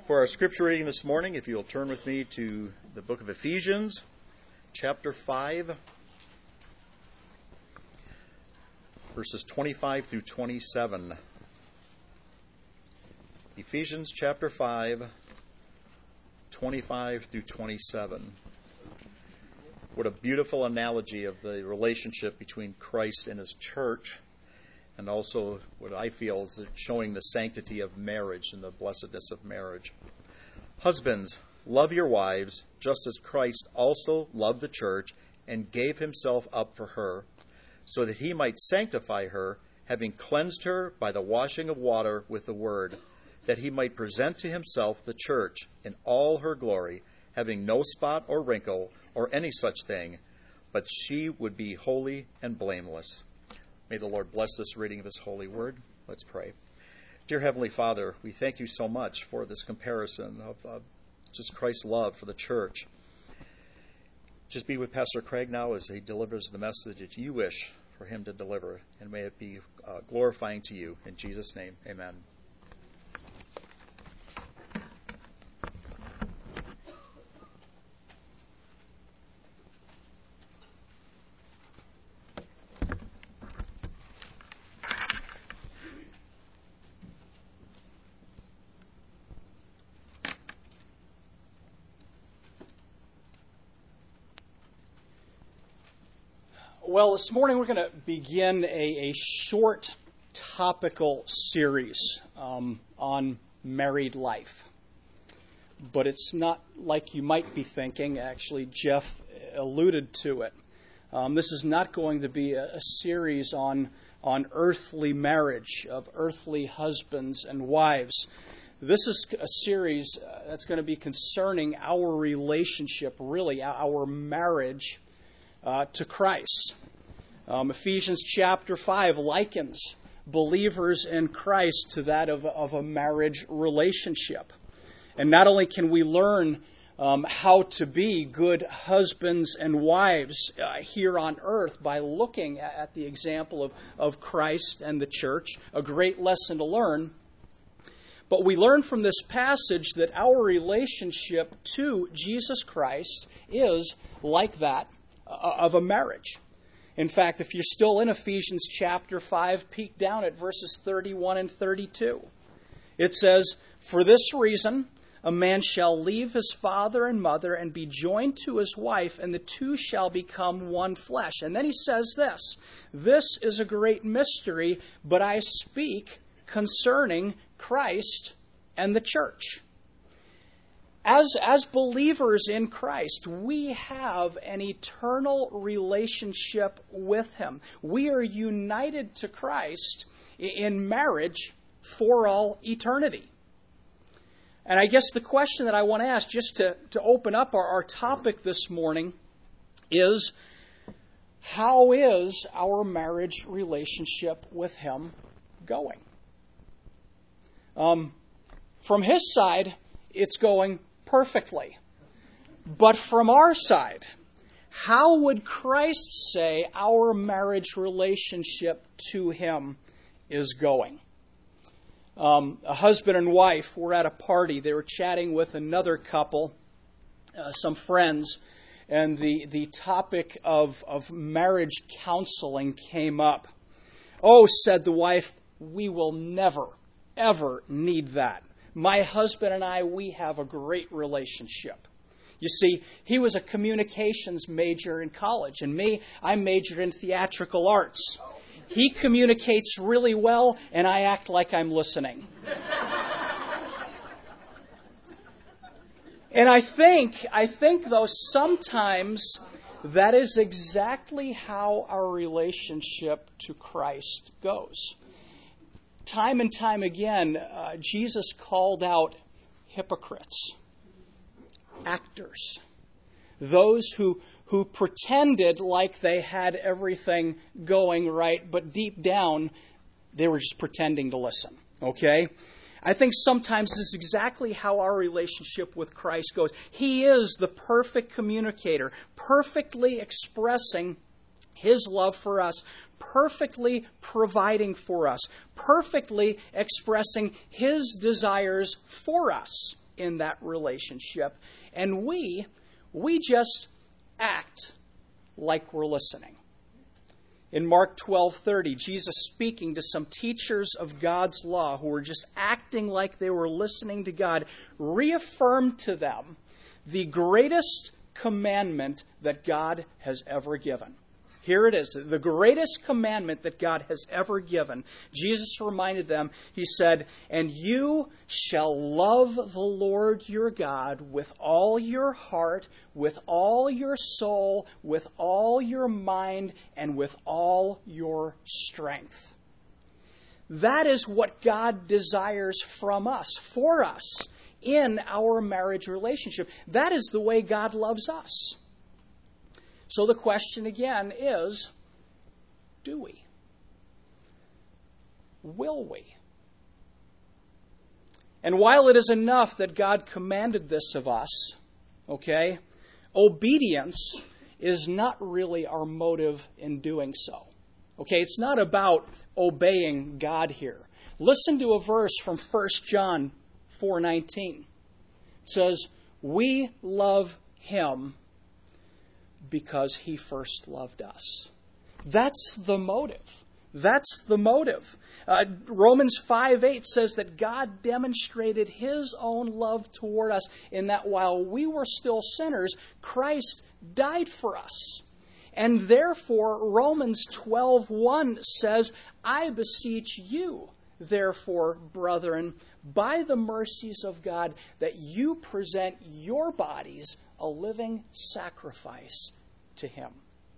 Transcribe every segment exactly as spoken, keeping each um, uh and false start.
For our scripture reading this morning, if you'll turn with me to the book of Ephesians, chapter five, verses twenty-five through twenty-seven. Ephesians chapter five, twenty-five through twenty-seven. What a beautiful analogy of the relationship between Christ and his church, and also what I feel is showing the sanctity of marriage and the blessedness of marriage. Husbands, love your wives, just as Christ also loved the church and gave himself up for her, so that he might sanctify her, having cleansed her by the washing of water with the word, that he might present to himself the church in all her glory, having no spot or wrinkle or any such thing, but she would be holy and blameless. May the Lord bless this reading of his holy word. Let's pray. Dear Heavenly Father, we thank you so much for this comparison of, of just Christ's love for the church. Just be with Pastor Craig now as he delivers the message that you wish for him to deliver, and may it be uh, glorifying to you. In Jesus' name, amen. Well, this morning we're going to begin a, a short topical series um, on married life. But it's not like you might be thinking. Actually, Jeff alluded to it. Um, this is not going to be a, a series on, on earthly marriage, of earthly husbands and wives. This is a series uh, that's going to be concerning our relationship, really, our marriage Uh, to Christ. Um, Ephesians chapter five likens believers in Christ to that of, of a marriage relationship. And not only can we learn um, how to be good husbands and wives uh, here on earth by looking at the example of, of Christ and the church, a great lesson to learn, but we learn from this passage that our relationship to Jesus Christ is like that of a marriage. In fact, if you're still in Ephesians chapter five, peek down at verses thirty-one and thirty-two. It says, "For this reason, a man shall leave his father and mother and be joined to his wife, and the two shall become one flesh." And then he says this, "This is a great mystery, but I speak concerning Christ and the church." As, as believers in Christ, we have an eternal relationship with him. We are united to Christ in marriage for all eternity. And I guess the question that I want to ask, just to, to open up our, our topic this morning, is how is our marriage relationship with him going? Um, from his side, it's going perfectly. But from our side, how would Christ say our marriage relationship to him is going? Um, a husband and wife were at a party. They were chatting with another couple, uh, some friends, and the, the topic of, of marriage counseling came up. "Oh," said the wife, "we will never, ever need that. My husband and I, we have a great relationship." You see, he was a communications major in college, and me, I majored in theatrical arts. He communicates really well, and I act like I'm listening. And I think, I think, though, sometimes that is exactly how our relationship to Christ goes. Time and time again, uh, Jesus called out hypocrites, actors, those who, who pretended like they had everything going right, but deep down, they were just pretending to listen, okay? I think sometimes this is exactly how our relationship with Christ goes. He is the perfect communicator, perfectly expressing his love for us, perfectly providing for us, perfectly expressing his desires for us. in that relationship, and we, we just act like we're listening. In Mark twelve thirty, Jesus speaking to some teachers of God's law who were just acting like they were listening to God, reaffirmed to them the greatest commandment that God has ever given. Here it is, the greatest commandment that God has ever given. Jesus reminded them, he said, "And you shall love the Lord your God with all your heart, with all your soul, with all your mind, and with all your strength." That is what God desires from us, for us, in our marriage relationship. That is the way God loves us. So the question again is, do we? Will we? And while it is enough that God commanded this of us, okay, obedience is not really our motive in doing so. Okay, it's not about obeying God here. Listen to a verse from First John four nineteen. It says, "We love him because he first loved us." That's the motive. That's the motive. Uh, Romans five eight says that God demonstrated his own love toward us in that while we were still sinners, Christ died for us. And therefore, Romans twelve one says, "I beseech you, therefore, brethren, by the mercies of God, that you present your bodies a living sacrifice to him."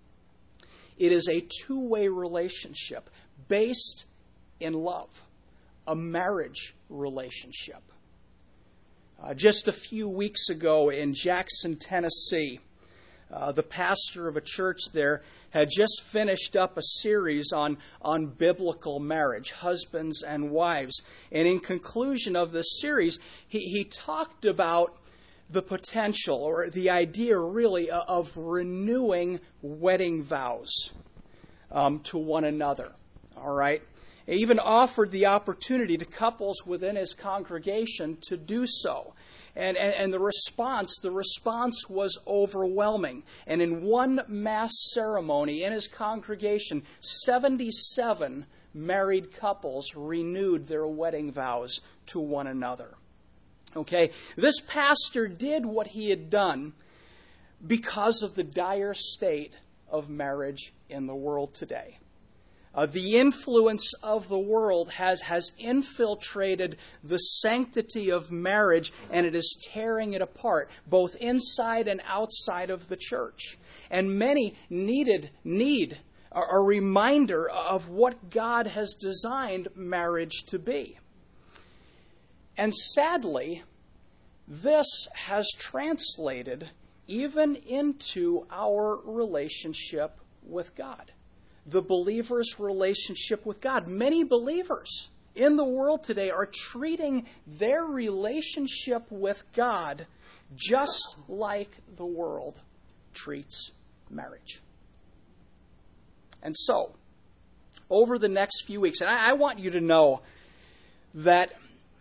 It is a two-way relationship based in love, a marriage relationship. Uh, just a few weeks ago in Jackson, Tennessee, uh, the pastor of a church there had just finished up a series on, on biblical marriage, husbands and wives. And in conclusion of this series, he, he talked about the potential or the idea really of renewing wedding vows um, to one another. All right. He even offered the opportunity to couples within his congregation to do so. And, and, and the response, the response was overwhelming. And in one mass ceremony in his congregation, seventy-seven married couples renewed their wedding vows to one another. Okay, this pastor did what he had done because of the dire state of marriage in the world today. Uh, the influence of the world has, has infiltrated the sanctity of marriage, and it is tearing it apart, both inside and outside of the church. And many needed need a, a reminder of what God has designed marriage to be. And sadly, this has translated even into our relationship with God. The believer's relationship with God. Many believers in the world today are treating their relationship with God just like the world treats marriage. And so, over the next few weeks, and I, I want you to know that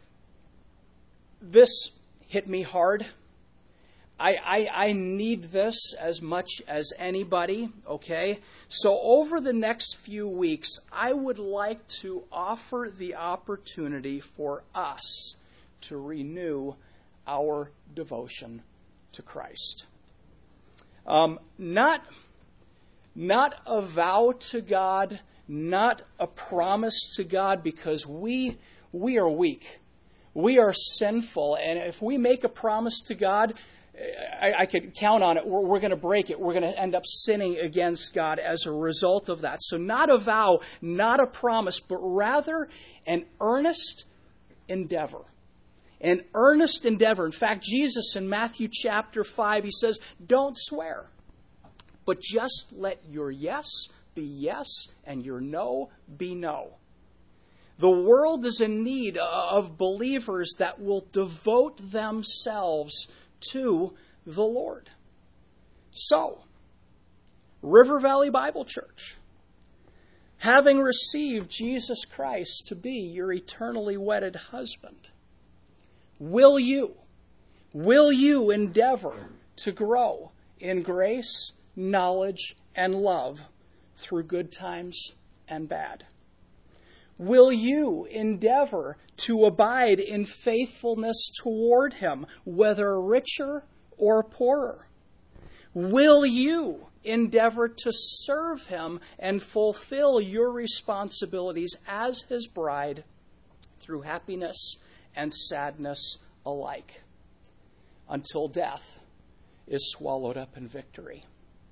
this hit me hard. I, I, I need this as much as anybody, okay? So over the next few weeks, I would like to offer the opportunity for us to renew our devotion to Christ. Um, not, not a vow to God, not a promise to God, because we we are weak. We are sinful, and if we make a promise to God, I, I could count on it. We're, we're going to break it. We're going to end up sinning against God as a result of that. So not a vow, not a promise, but rather an earnest endeavor. An earnest endeavor. In fact, Jesus in Matthew chapter five, he says, don't swear, but just let your yes be yes and your no be no. The world is in need of believers that will devote themselves to the Lord. So, River Valley Bible Church, having received Jesus Christ to be your eternally wedded husband, will you, Will you endeavor to grow in grace, knowledge, and love through good times and bad? Will you endeavor to abide in faithfulness toward him, whether richer or poorer? Will you endeavor to serve him and fulfill your responsibilities as his bride through happiness and sadness alike, until death is swallowed up in victory?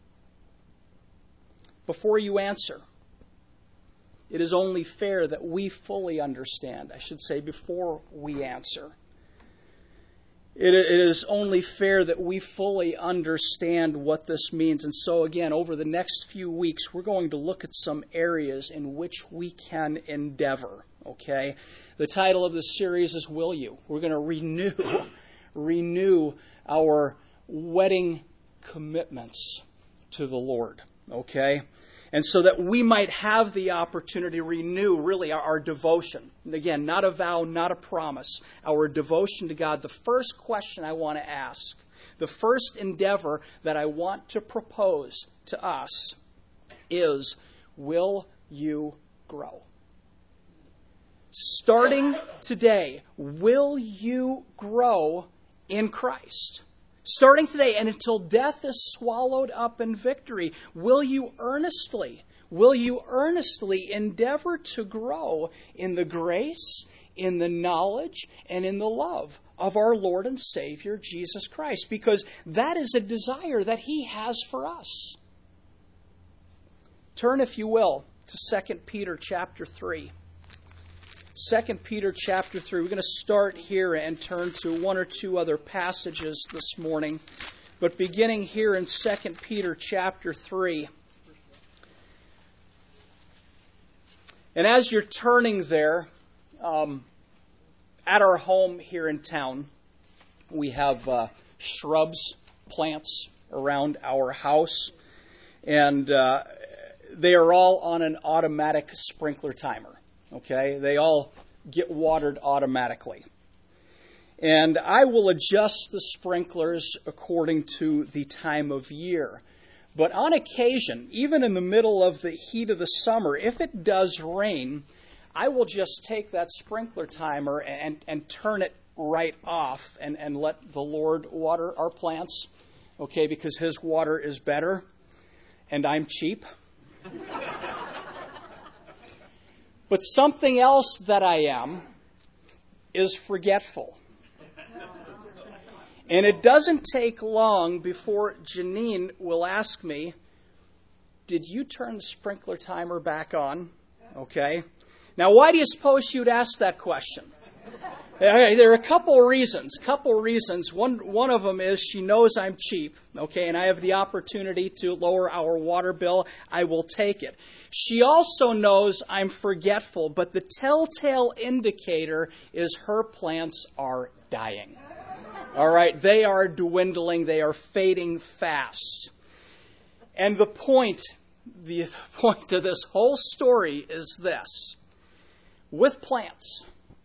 Before you answer, it is only fair that we fully understand. I should say before we answer. It, it is only fair that we fully understand what this means. And so again, over the next few weeks, we're going to look at some areas in which we can endeavor. Okay? The title of this series is Will You? We're going to renew, renew our wedding commitments to the Lord. Okay? And so that we might have the opportunity to renew, really, our, our devotion. And again, not a vow, not a promise. Our devotion to God. The first question I want to ask, the first endeavor that I want to propose to us is, will you grow? Starting today, will you grow in Christ? Starting today and until death is swallowed up in victory, will you earnestly, will you earnestly endeavor to grow in the grace, in the knowledge, and in the love of our Lord and Savior, Jesus Christ? Because that is a desire that he has for us. Turn, if you will, to Second Peter chapter three. Second Peter chapter three. We're going to start here and turn to one or two other passages this morning. But beginning here in Second Peter chapter three. And as you're turning there, um, at our home here in town, we have uh, shrubs, plants around our house. And uh, they are all on an automatic sprinkler timer. Okay, they all get watered automatically. And I will adjust the sprinklers according to the time of year. But on occasion, even in the middle of the heat of the summer, if it does rain, I will just take that sprinkler timer and, and turn it right off and, and let the Lord water our plants. Okay, because his water is better and I'm cheap. But something else that I am is forgetful. And it doesn't take long before Janine will ask me, did you turn the sprinkler timer back on? Okay. Now, why do you suppose you'd ask that question? There are a couple of reasons. Couple of reasons. One one of them is she knows I'm cheap, okay, and I have the opportunity to lower our water bill. I will take it. She also knows I'm forgetful, but the telltale indicator is her plants are dying. All right, they are dwindling. They are fading fast. And the point, the point of this whole story is this: with plants,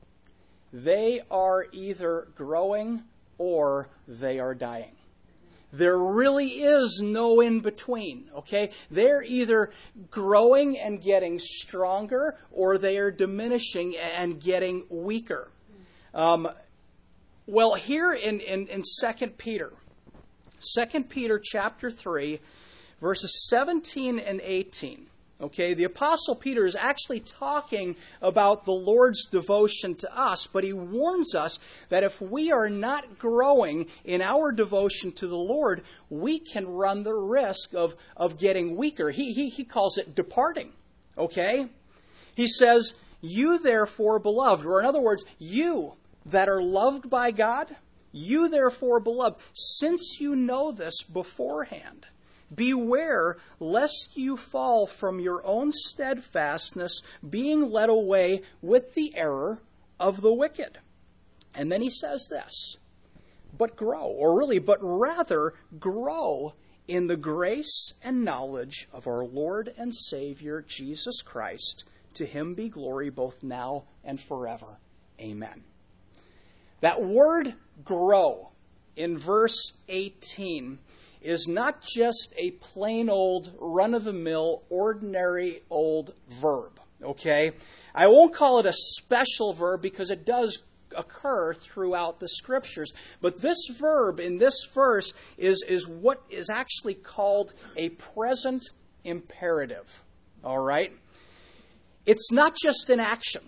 they are either growing or they are dying. There really is no in between, okay? They're either growing and getting stronger or they are diminishing and getting weaker. Um, well, here in, in, in Second Peter, Second Peter chapter three, verses seventeen and eighteen, okay, the Apostle Peter is actually talking about the Lord's devotion to us, but he warns us that if we are not growing in our devotion to the Lord, we can run the risk of, of getting weaker. He, he, he calls it departing, okay? He says, you therefore, beloved, or in other words, you that are loved by God, you therefore, beloved, since you know this beforehand, beware lest you fall from your own steadfastness, being led away with the error of the wicked. And then he says this, but grow, or really, but rather grow in the grace and knowledge of our Lord and Savior, Jesus Christ. To him be glory both now and forever. Amen. That word grow in verse eighteen is not just a plain old, run-of-the-mill, ordinary old verb, okay? I won't call it a special verb because it does occur throughout the Scriptures. But this verb in this verse is, is what is actually called a present imperative, all right? It's not just an action,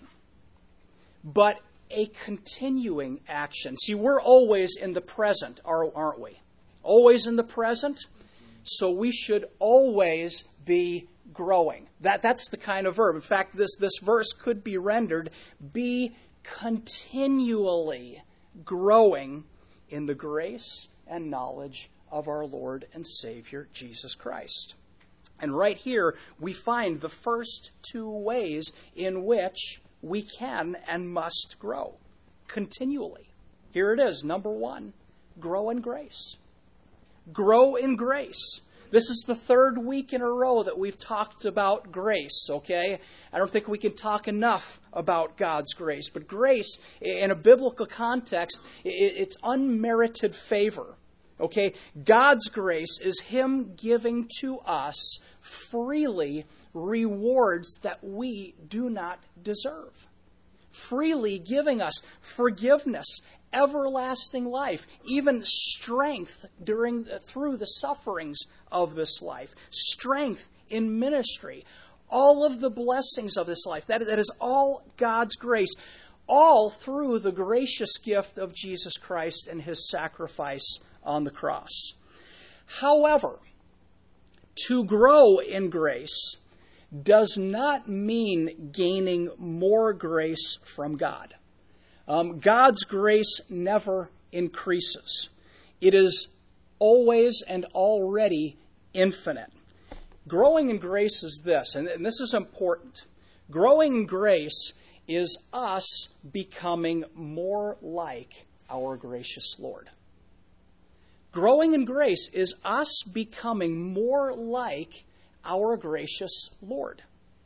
but a continuing action. See, we're always in the present, aren't we? Always in the present. So we should always be growing. That, that's the kind of verb. In fact, this, this verse could be rendered, be continually growing in the grace and knowledge of our Lord and Savior, Jesus Christ. And right here, we find the first two ways in which we can and must grow continually. Here it is, number one, grow in grace. Grow in grace. This is the third week in a row that we've talked about grace, okay? I don't think we can talk enough about God's grace. But grace, in a biblical context, it's unmerited favor, okay? God's grace is Him giving to us freely rewards that we do not deserve. Freely giving us forgiveness, everlasting life, even strength during through the sufferings of this life, strength in ministry, all of the blessings of this life. That, that is all God's grace, all through the gracious gift of Jesus Christ and His sacrifice on the cross. However, to grow in grace does not mean gaining more grace from God. Um, God's grace never increases. It is always and already infinite. Growing in grace is this, and, and this is important. Growing in grace is us becoming more like our gracious Lord. Growing in grace is us becoming more like our gracious Lord.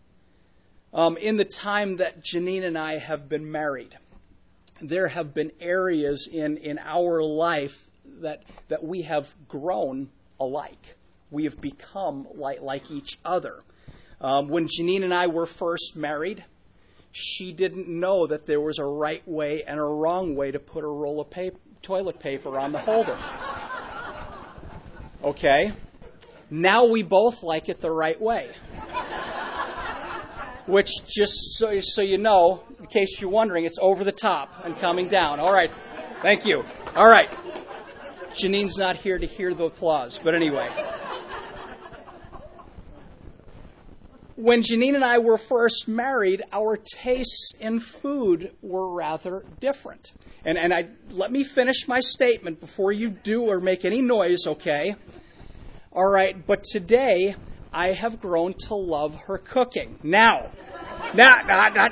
Um, in the time that Janine and I have been married, there have been areas in, in our life that that we have grown alike. We have become like, like each other. Um, when Janine and I were first married, she didn't know that there was a right way and a wrong way to put a roll of paper, toilet paper on the holder. Okay? Now we both like it the right way. Which, just so, so you know, in case you're wondering, it's over the top and coming down. All right. Thank you. All right. Janine's not here to hear the applause, but anyway. When Janine and I were first married, our tastes in food were rather different. And, and I let me finish my statement before you do or make any noise, okay? All right, but today I have grown to love her cooking. Now, not, not, not,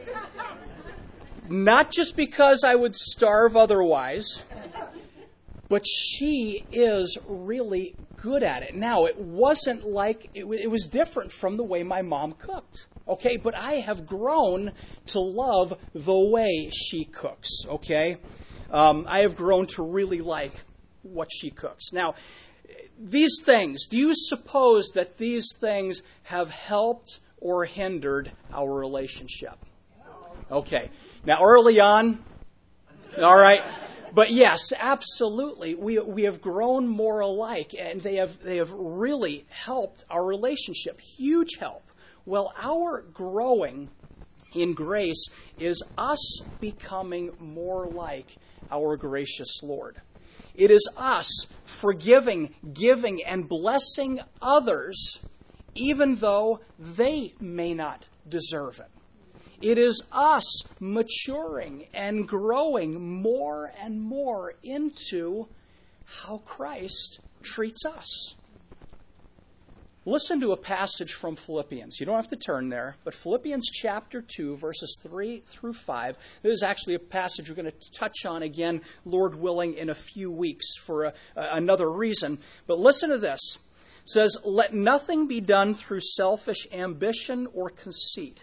not just because I would starve otherwise, but she is really good at it. Now, it wasn't like, it, it was different from the way my mom cooked, okay? But I have grown to love the way she cooks, okay? Um, I have grown to really like what she cooks. Now, these things, do you suppose that these things have helped or hindered our relationship? Okay. Now, early on, all right, but yes, absolutely, we we have grown more alike, and they have they have really helped our relationship. Huge help. Well, our growing in grace is us becoming more like our gracious Lord. It is us forgiving, giving, and blessing others, even though they may not deserve it. It is us maturing and growing more and more into how Christ treats us. Listen to a passage from Philippians. You don't have to turn there, but Philippians chapter two, verses three through five. This is actually a passage we're going to touch on again, Lord willing, in a few weeks for a, another reason. But listen to this. It says, "Let nothing be done through selfish ambition or conceit,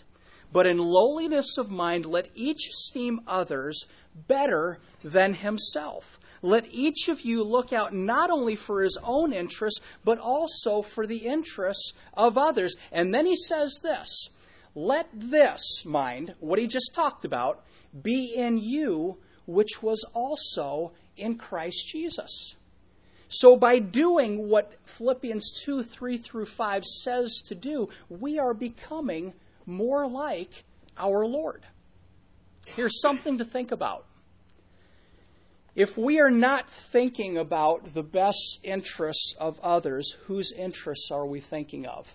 But in lowliness of mind, let each esteem others better than himself. Let each of you look out not only for his own interests, but also for the interests of others. And then he says this, let this, mind, what he just talked about, be in you, which was also in Christ Jesus. So by doing what Philippians two, three through five says to do, we are becoming more like our Lord. Here's something to think about. If we are not thinking about the best interests of others, whose interests are we thinking of?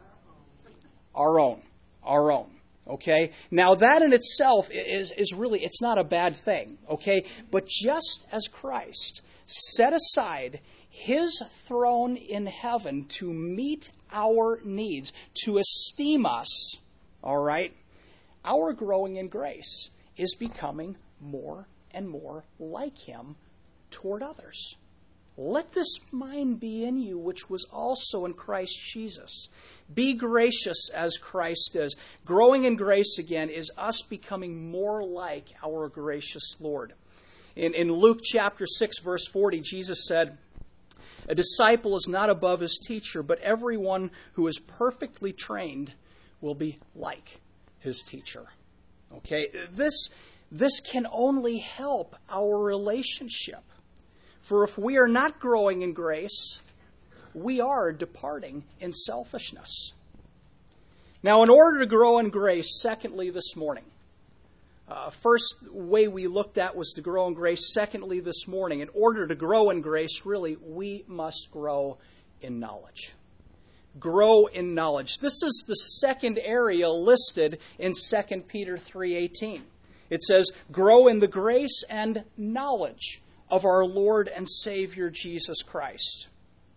Our own. Our own. Okay? Now that in itself is, is really, it's not a bad thing. Okay? But just as Christ set aside his throne in heaven to meet our needs, to esteem us, all right, our growing in grace is becoming more and more like him toward others. Let this mind be in you, which was also in Christ Jesus. Be gracious as Christ is. Growing in grace again is us becoming more like our gracious Lord. In, in Luke chapter six, verse forty, Jesus said, a disciple is not above his teacher, but everyone who is perfectly trained will be like his teacher. Okay, this, this can only help our relationship. For if we are not growing in grace, we are departing in selfishness. Now, in order to grow in grace, secondly, this morning, uh, first way we looked at was to grow in grace. Secondly, this morning, in order to grow in grace, really, we must grow in knowledge. Grow in knowledge. This is the second area listed in Second Peter three eighteen. It says, grow in the grace and knowledge of our Lord and Savior Jesus Christ.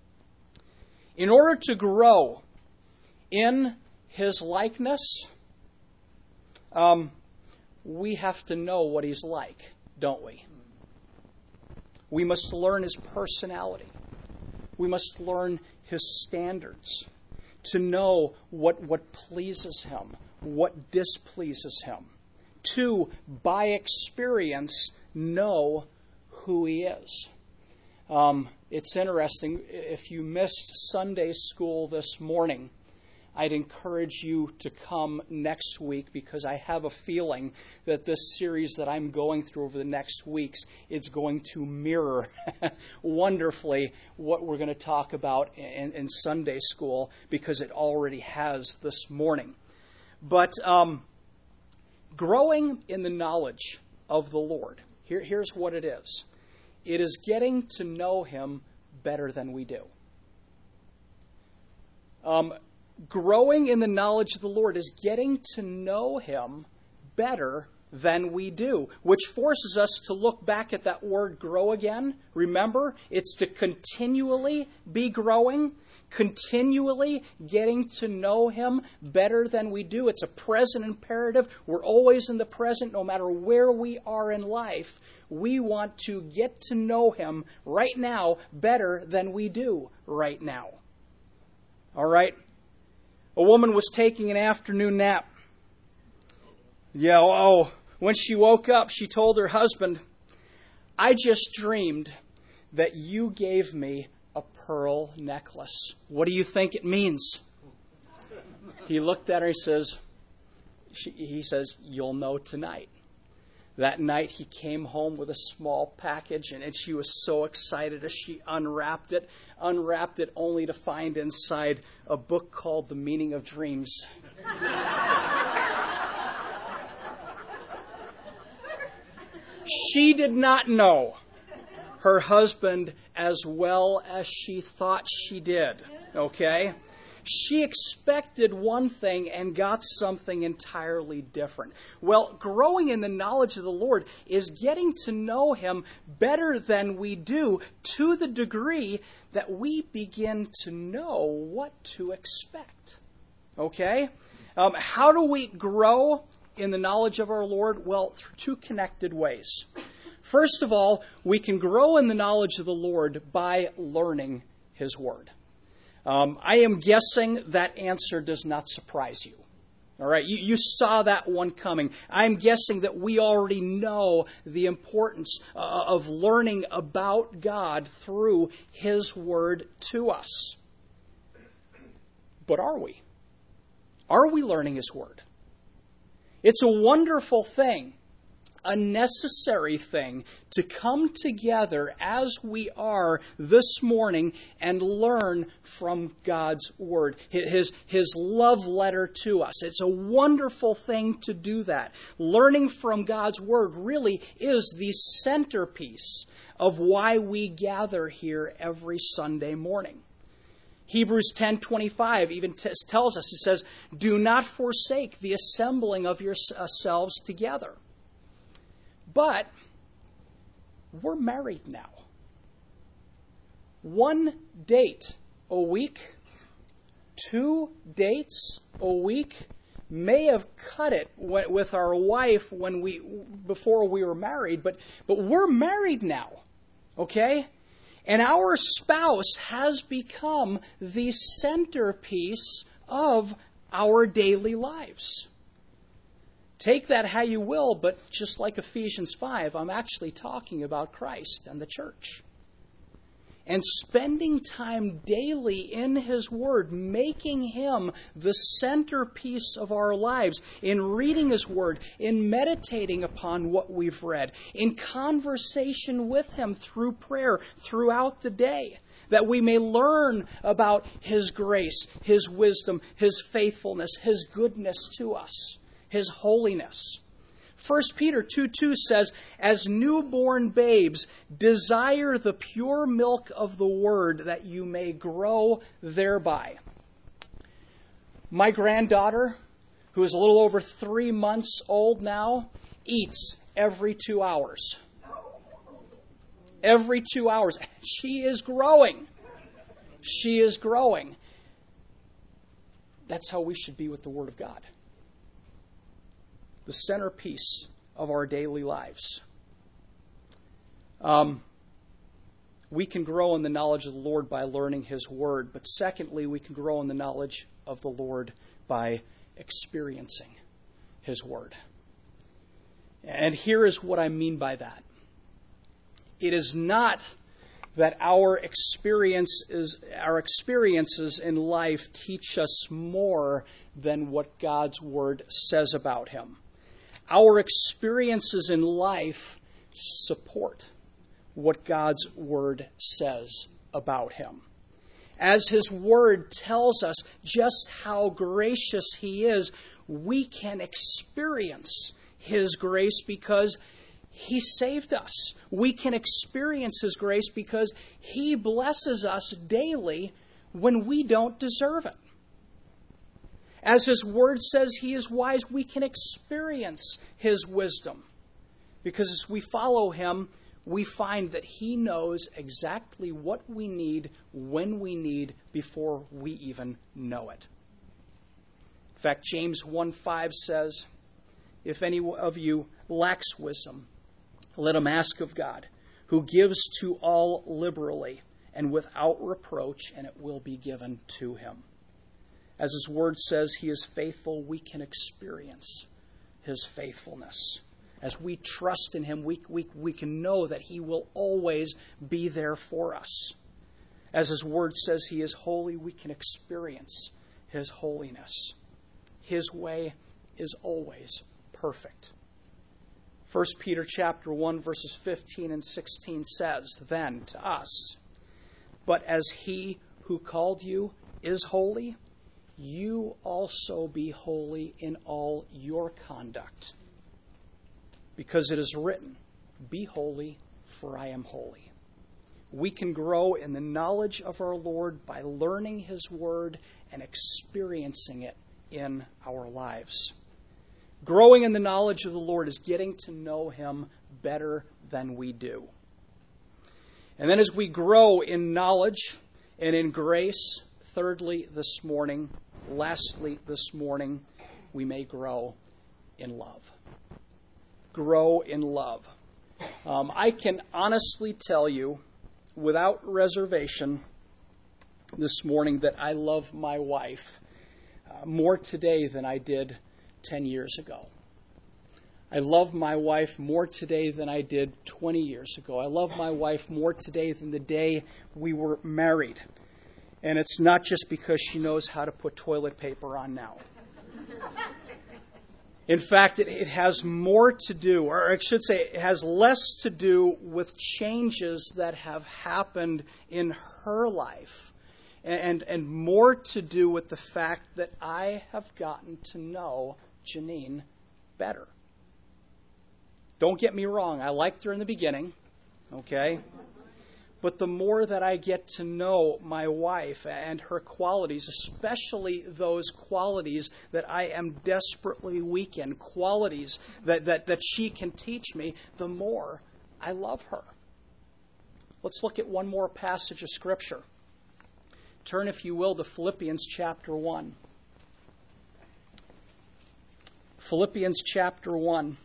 In order to grow in his likeness, um, we have to know what he's like, don't we? We must learn his personality. We must learn his standards to know what, what pleases him, what displeases him. To, by experience, know who he is. Um, it's interesting, if you missed Sunday school this morning, I'd encourage you to come next week because I have a feeling that this series that I'm going through over the next weeks is going to mirror wonderfully what we're going to talk about in, in Sunday school because it already has this morning. But um, growing in the knowledge of the Lord, here, here's what it is. It is getting to know him better than we do. Um, growing in the knowledge of the Lord is getting to know him better than we do, which forces us to look back at that word grow again. Remember, it's to continually be growing, continually getting to know him better than we do. It's a present imperative. We're always in the present, no matter where we are in life. We want to get to know him right now better than we do right now. All right? A woman was taking an afternoon nap. Yeah, oh, when she woke up, she told her husband, I just dreamed that you gave me a pearl necklace. What do you think it means? He looked at her and says, she, he says, you'll know tonight. That night he came home with a small package, and, and she was so excited as she unwrapped it, unwrapped it only to find inside a book called The Meaning of Dreams. She did not know her husband as well as she thought she did, okay? She expected one thing and got something entirely different. Well, growing in the knowledge of the Lord is getting to know him better than we do to the degree that we begin to know what to expect. Okay? Um, how do we grow in the knowledge of our Lord? Well, through two connected ways. First of all, we can grow in the knowledge of the Lord by learning his word. Um, I am guessing that answer does not surprise you. All right, you, you saw that one coming. I'm guessing that we already know the importance uh, of learning about God through His Word to us. But are we? Are we learning His Word? It's a wonderful thing, a necessary thing, to come together as we are this morning and learn from God's Word, His, His love letter to us. It's a wonderful thing to do that. Learning from God's Word really is the centerpiece of why we gather here every Sunday morning. Hebrews ten twenty-five even t- tells us, it says, "Do not forsake the assembling of yourselves together." But we're married now. One date a week, two dates a week may have cut it with our wife when we before we were married, but but we're married now, okay? And our spouse has become the centerpiece of our daily lives. Take that how you will, but just like Ephesians five, I'm actually talking about Christ and the church. And spending time daily in His Word, making Him the centerpiece of our lives, in reading His Word, in meditating upon what we've read, in conversation with Him through prayer throughout the day, that we may learn about His grace, His wisdom, His faithfulness, His goodness to us, His holiness. First Peter two two says, "As newborn babes, desire the pure milk of the Word, that you may grow thereby." My granddaughter, who is a little over three months old now, eats every two hours. Every two hours. She is growing. She is growing. That's how we should be with the Word of God. The centerpiece of our daily lives. Um, we can grow in the knowledge of the Lord by learning His Word, but secondly, we can grow in the knowledge of the Lord by experiencing His Word. And here is what I mean by that. It is not that our experiences, our experiences in life teach us more than what God's Word says about Him. Our experiences in life support what God's Word says about Him. As His Word tells us just how gracious He is, we can experience His grace because He saved us. We can experience His grace because He blesses us daily when we don't deserve it. As His Word says He is wise, we can experience His wisdom. Because as we follow Him, we find that He knows exactly what we need, when we need, before we even know it. In fact, James one five says, "If any of you lacks wisdom, let him ask of God, who gives to all liberally and without reproach, and it will be given to him." As His Word says He is faithful, we can experience His faithfulness. As we trust in Him, we, we, we can know that He will always be there for us. As His Word says He is holy, we can experience His holiness. His way is always perfect. First Peter chapter one, verses fifteen and sixteen says, "Then to us, but as He who called you is holy, you also be holy in all your conduct. Because it is written, 'Be holy, for I am holy.'" We can grow in the knowledge of our Lord by learning His Word and experiencing it in our lives. Growing in the knowledge of the Lord is getting to know Him better than we do. And then as we grow in knowledge and in grace, thirdly this morning, lastly this morning, we may grow in love. Grow in love. Um, I can honestly tell you, without reservation, this morning that I love my wife uh, more today than I did ten years ago. I love my wife more today than I did twenty years ago. I love my wife more today than the day we were married. And it's not just because she knows how to put toilet paper on now. In fact, it, it has more to do, or I should say, it has less to do with changes that have happened in her life, and, and more to do with the fact that I have gotten to know Janine better. Don't get me wrong, I liked her in the beginning, okay? But the more that I get to know my wife and her qualities, especially those qualities that I am desperately weak in, qualities that, that, that she can teach me, the more I love her. Let's look at one more passage of Scripture. Turn, if you will, to Philippians chapter one. Philippians chapter one.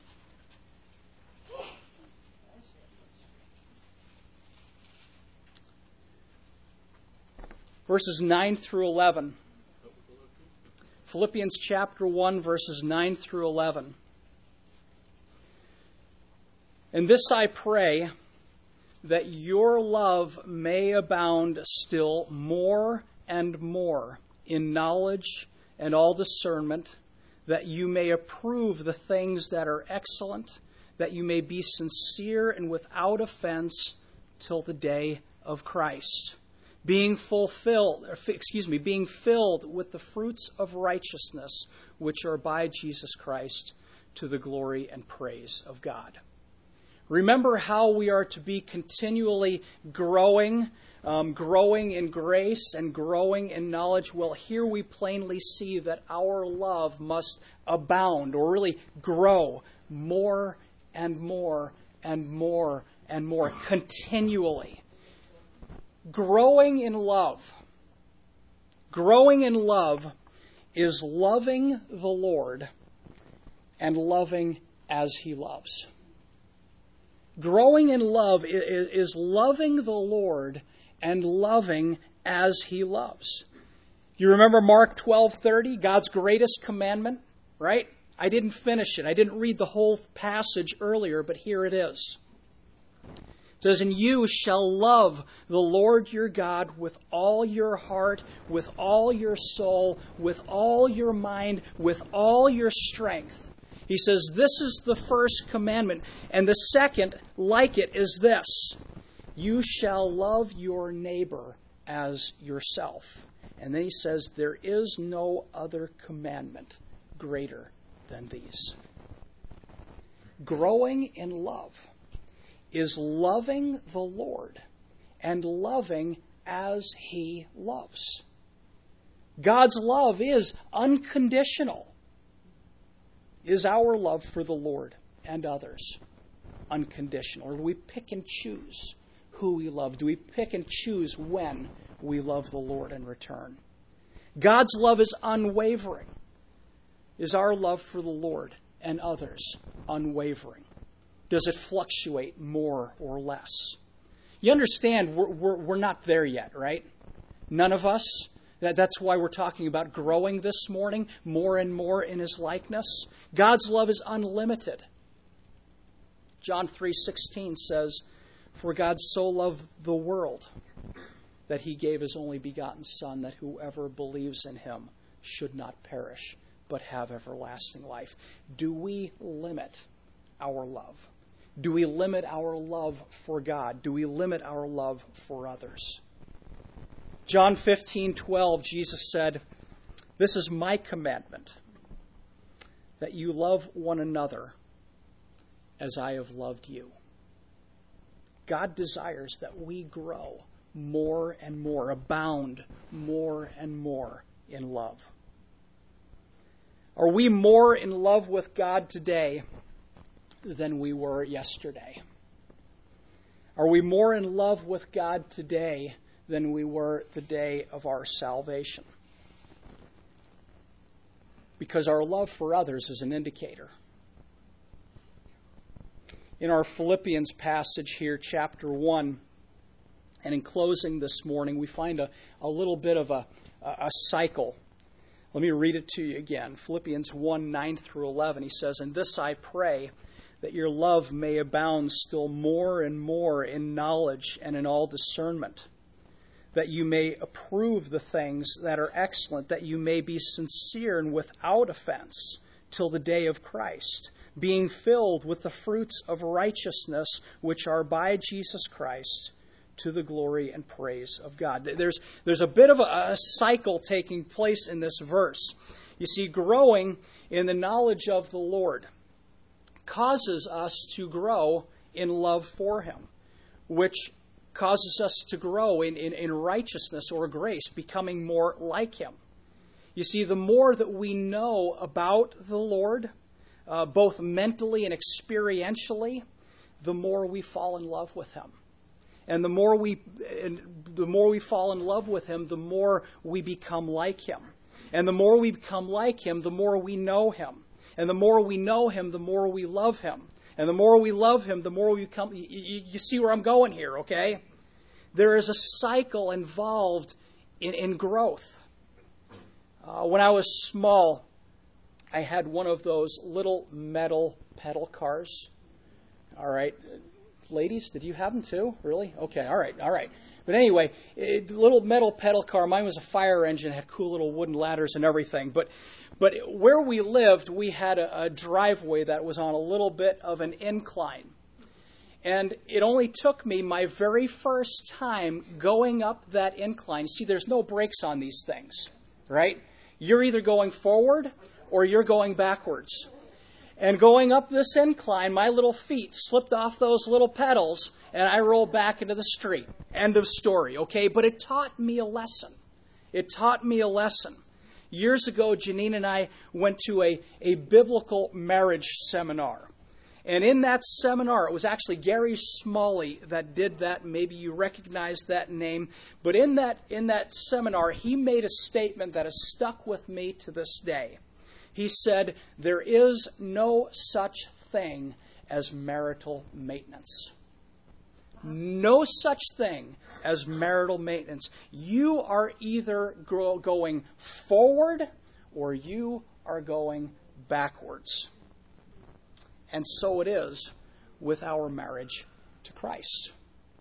Verses nine through eleven. Philippians chapter one, verses nine through eleven. And this I pray, that your love may abound still more and more in knowledge and all discernment, that you may approve the things that are excellent, that you may be sincere and without offense till the day of Christ, being fulfilled, or, excuse me, being filled with the fruits of righteousness, which are by Jesus Christ, to the glory and praise of God. Remember how we are to be continually growing, um, growing in grace and growing in knowledge. Well, here we plainly see that our love must abound, or really grow more and more and more and more continually. Growing in love. Growing in love is loving the Lord and loving as He loves. Growing in love is loving the Lord and loving as He loves. You remember Mark twelve thirty, God's greatest commandment, right? I didn't finish it. I didn't read the whole passage earlier, but here it is. It says, and you shall love the Lord your God with all your heart, with all your soul, with all your mind, with all your strength. He says, this is the first commandment. And the second, like it, is this. You shall love your neighbor as yourself. And then he says, there is no other commandment greater than these. Growing in love is loving the Lord and loving as He loves. God's love is unconditional. Is our love for the Lord and others unconditional? Or do we pick and choose who we love? Do we pick and choose when we love the Lord in return? God's love is unwavering. Is our love for the Lord and others unwavering? Does it fluctuate more or less? You understand, we're, we're, we're not there yet, right? None of us. That, that's why we're talking about growing this morning, more and more in His likeness. God's love is unlimited. John three sixteen says, for God so loved the world that He gave His only begotten Son, that whoever believes in Him should not perish, but have everlasting life. Do we limit our love? Do we limit our love for God? Do we limit our love for others? John fifteen twelve, Jesus said, this is my commandment, that you love one another as I have loved you. God desires that we grow more and more, abound more and more in love. Are we more in love with God today than we were yesterday? Are we more in love with God today than we were the day of our salvation? Because our love for others is an indicator. In our Philippians passage here, chapter one, and in closing this morning, we find a, a little bit of a, a cycle Let me read it to you again. Philippians one, nine through eleven, he says, "And this I pray, that your love may abound still more and more in knowledge and in all discernment, that you may approve the things that are excellent, that you may be sincere and without offense till the day of Christ, being filled with the fruits of righteousness which are by Jesus Christ, to the glory and praise of God." There's, there's a bit of a, a cycle taking place in this verse. You see, growing in the knowledge of the Lord causes us to grow in love for Him, which causes us to grow in, in, in righteousness or grace, becoming more like Him. You see, the more that we know about the Lord, uh, both mentally and experientially, the more we fall in love with Him. And the more we and the more we fall in love with Him, the more we become like Him. And the more we become like Him, the more we know Him. And the more we know Him, the more we love Him. And the more we love Him, the more we become... You, you see where I'm going here, okay? There is a cycle involved in, in growth. Uh, when I was small, I had one of those little metal pedal cars. All right. Ladies, did you have them too? Really? Okay, all right, all right. But anyway, it, little metal pedal car. Mine was a fire engine, had cool little wooden ladders and everything. But but where we lived, we had a, a driveway that was on a little bit of an incline. And it only took me my very first time going up that incline. See, there's no brakes on these things, right? You're either going forward or you're going backwards. And going up this incline, my little feet slipped off those little pedals, and I rolled back into the street. End of story, okay? But it taught me a lesson. It taught me a lesson. Years ago, Janine and I went to a, a biblical marriage seminar. And in that seminar, it was actually Gary Smalley that did that. Maybe you recognize that name. But in that, in that seminar, he made a statement that has stuck with me to this day. He said, "There is no such thing as marital maintenance." No such thing as marital maintenance. You are either grow, going forward or you are going backwards. And so it is with our marriage to Christ.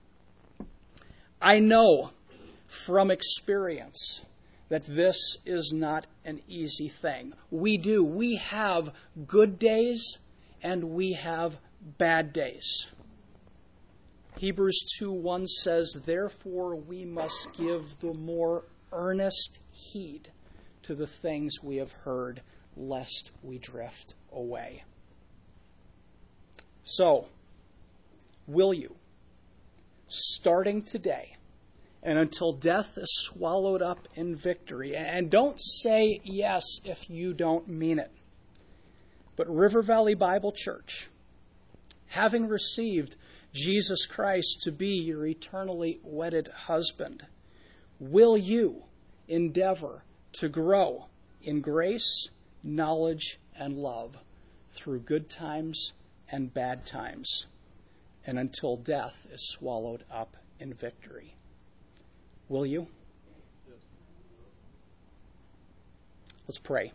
I know from experience that this is not an easy thing. We do. We have good days and we have bad days. Hebrews two one says, "Therefore we must give the more earnest heed to the things we have heard, lest we drift away." So, will you, starting today, and until death is swallowed up in victory, and don't say yes if you don't mean it, but River Valley Bible Church, having received Jesus Christ to be your eternally wedded husband, will you endeavor to grow in grace, knowledge, and love through good times and bad times, and until death is swallowed up in victory? Will you? Let's pray.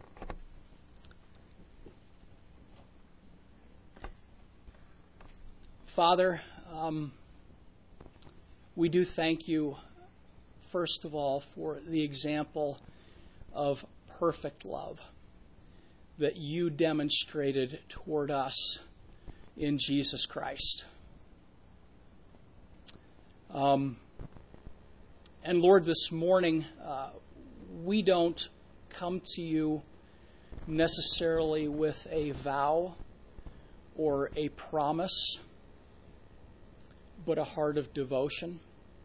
Father, um, we do thank you, first of all, for the example of perfect love that you demonstrated toward us in Jesus Christ. Um, and Lord, this morning, uh, we don't come to you necessarily with a vow or a promise, but a heart of devotion.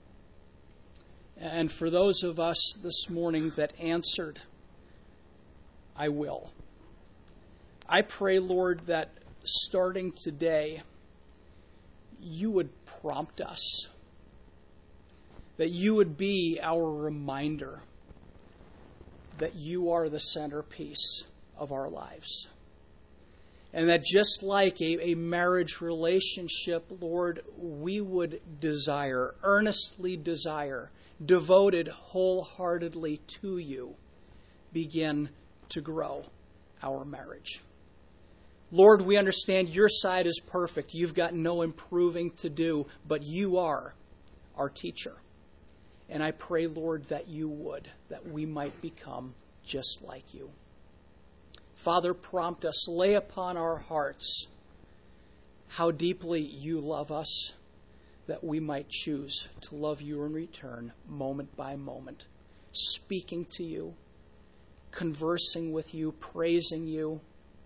And for those of us this morning that answered, "I will," I pray, Lord, that starting today, you would prompt us, that you would be our reminder that you are the centerpiece of our lives. And that just like a, a marriage relationship, Lord, we would desire, earnestly desire, devoted wholeheartedly to you, begin to grow our marriage. Lord, we understand your side is perfect. You've got no improving to do, but you are our teacher. And I pray, Lord, that you would, that we might become just like you. Father, prompt us, lay upon our hearts how deeply you love us, that we might choose to love you in return moment by moment, speaking to you, conversing with you, praising you.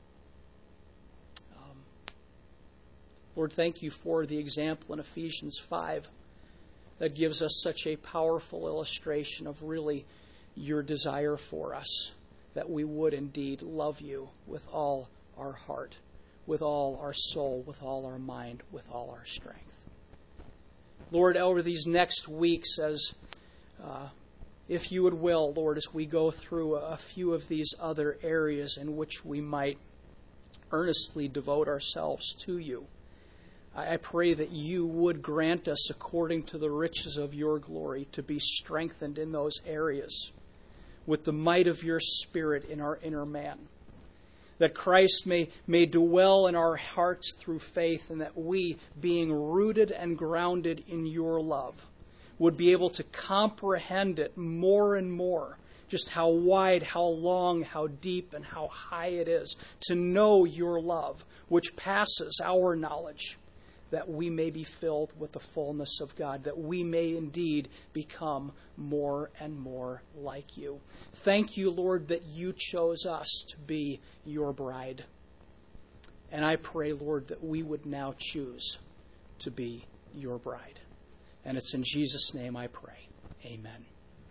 Um, Lord, thank you for the example in Ephesians five that gives us such a powerful illustration of really your desire for us, that we would indeed love you with all our heart, with all our soul, with all our mind, with all our strength. Lord, over these next weeks, as uh, if you would will, Lord, as we go through a few of these other areas in which we might earnestly devote ourselves to you, I pray that you would grant us, according to the riches of your glory, to be strengthened in those areas with the might of your Spirit in our inner man. That Christ may, may dwell in our hearts through faith, and that we, being rooted and grounded in your love, would be able to comprehend it more and more, just how wide, how long, how deep, and how high it is, to know your love, which passes our knowledge, that we may be filled with the fullness of God, that we may indeed become more and more like you. Thank you, Lord, that you chose us to be your bride. And I pray, Lord, that we would now choose to be your bride. And it's in Jesus' name I pray. Amen.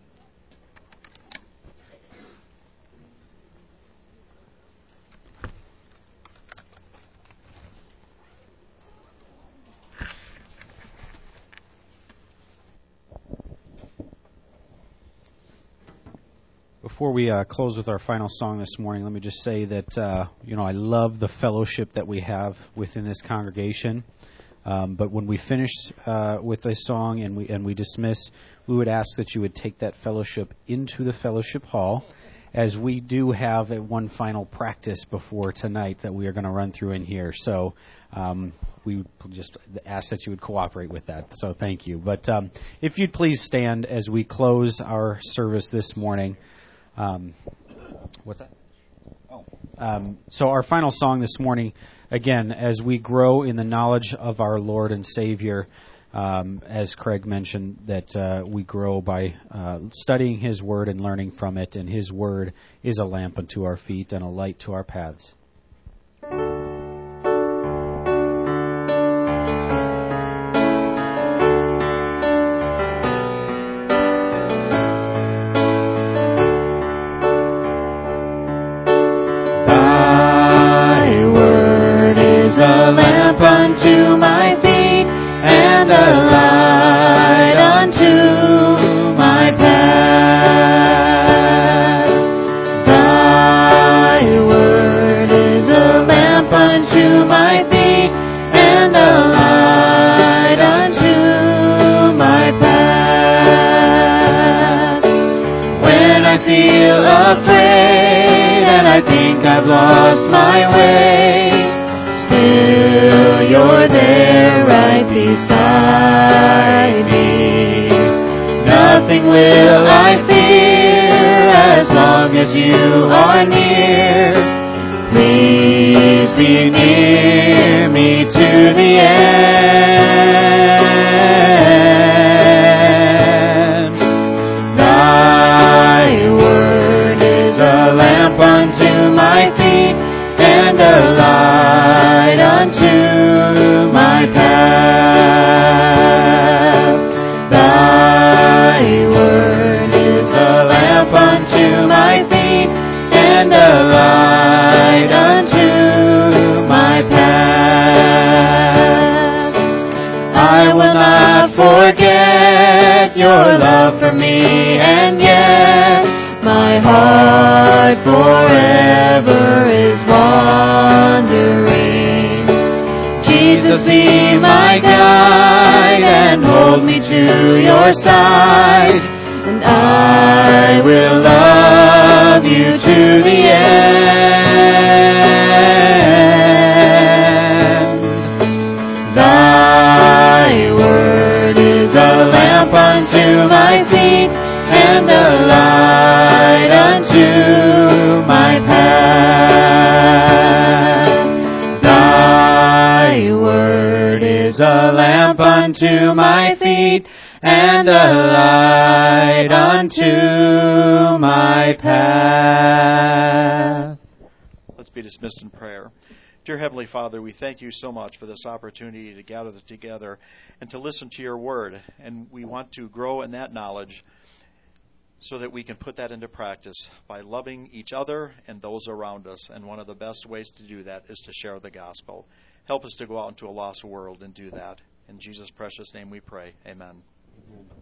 Before we uh, close with our final song this morning, let me just say that, uh, you know, I love the fellowship that we have within this congregation. Um, but when we finish uh, with this song and we and we dismiss, we would ask that you would take that fellowship into the fellowship hall, as we do have a one final practice before tonight that we are going to run through in here. So um, we would just ask that you would cooperate with that. So thank you. But um, if you'd please stand as we close our service this morning. Um, what's that? Oh. Um, so our final song this morning, again, as we grow in the knowledge of our Lord and Savior, um, as Craig mentioned, that uh, we grow by uh, studying His Word and learning from it, and His Word is a lamp unto our feet and a light to our paths. A lamp unto my feet and a light unto my path. Thy word is a lamp unto my feet and a light unto my path. When I feel afraid and I think I've lost my way, still you're there right beside me. Nothing will I fear as long as you are near. Please be near me to the end. Thy word is a lamp unto my feet and a light unto my path. Thy word is a lamp unto my feet and a light unto my path. I will not forget your love for me, and yet my heart forever is wandering. Jesus, be my guide and hold me to your side, and I will love love you to the end. Thy word is a lamp unto my feet and a light unto my path. Thy word is a lamp unto my feet and a light unto my path. Let's be dismissed in prayer. Dear Heavenly Father, we thank you so much for this opportunity to gather together and to listen to your word. And we want to grow in that knowledge so that we can put that into practice by loving each other and those around us. And one of the best ways to do that is to share the gospel. Help us to go out into a lost world and do that. In Jesus' precious name we pray. Amen.